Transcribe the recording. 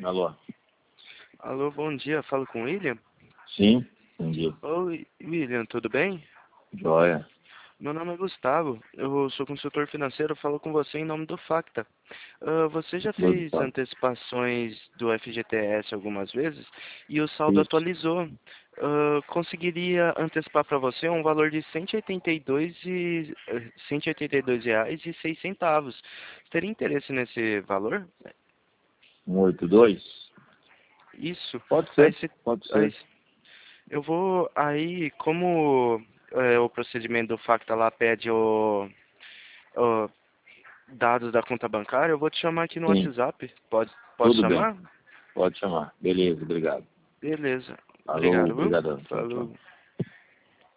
Alô? Alô, bom dia. Falo com o William? Sim, bom dia. Oi, William, tudo bem? Joia. Meu nome é Gustavo. Eu sou consultor financeiro. Falo com você em nome do Facta. Você já fez Gustavo. antecipações do FGTS algumas vezes e o saldo Isso. atualizou. Conseguiria antecipar para você um valor de R$ 182,06. Teria interesse nesse valor? 182? Isso. Pode Aí, ser, pode aí ser. Eu vou aí, como o procedimento do Facta lá pede o dados da conta bancária, eu vou te chamar aqui no Sim, WhatsApp. Pode tudo bem. chamar? Pode chamar. Beleza, obrigado. Beleza. Alô, Obrigado, viu? obrigadão. Tchau, tchau. Falou.